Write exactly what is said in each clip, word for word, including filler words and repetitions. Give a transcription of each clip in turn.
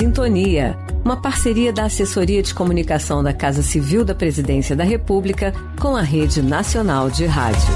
Sintonia, uma parceria da Assessoria de Comunicação da Casa Civil da Presidência da República com a Rede Nacional de Rádio.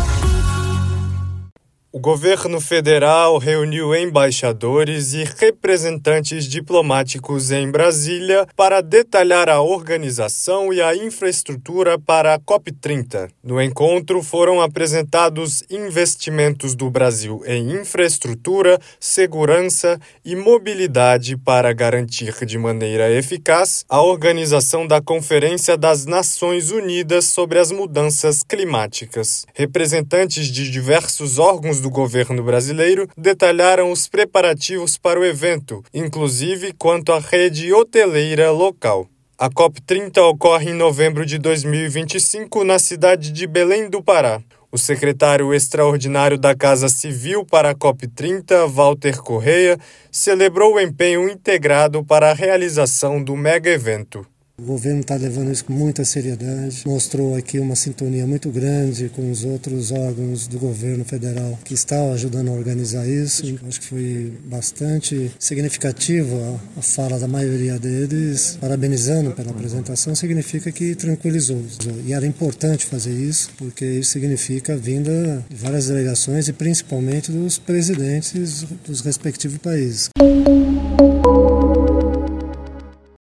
O governo federal reuniu embaixadores e representantes diplomáticos em Brasília para detalhar a organização e a infraestrutura para a COP trinta. No encontro foram apresentados investimentos do Brasil em infraestrutura, segurança e mobilidade para garantir de maneira eficaz a organização da Conferência das Nações Unidas sobre as Mudanças Climáticas. Representantes de diversos órgãos do governo brasileiro detalharam os preparativos para o evento, inclusive quanto à rede hoteleira local. A COP trinta ocorre em novembro de dois mil e vinte e cinco na cidade de Belém do Pará. O secretário extraordinário da Casa Civil para a COP trinta, Walter Correia, celebrou o empenho integrado para a realização do mega-evento. O governo está levando isso com muita seriedade, mostrou aqui uma sintonia muito grande com os outros órgãos do governo federal que estão ajudando a organizar isso. Acho que foi bastante significativo a, a fala da maioria deles, parabenizando pela apresentação, significa que tranquilizou. E era importante fazer isso, porque isso significa a vinda de várias delegações e principalmente dos presidentes dos respectivos países.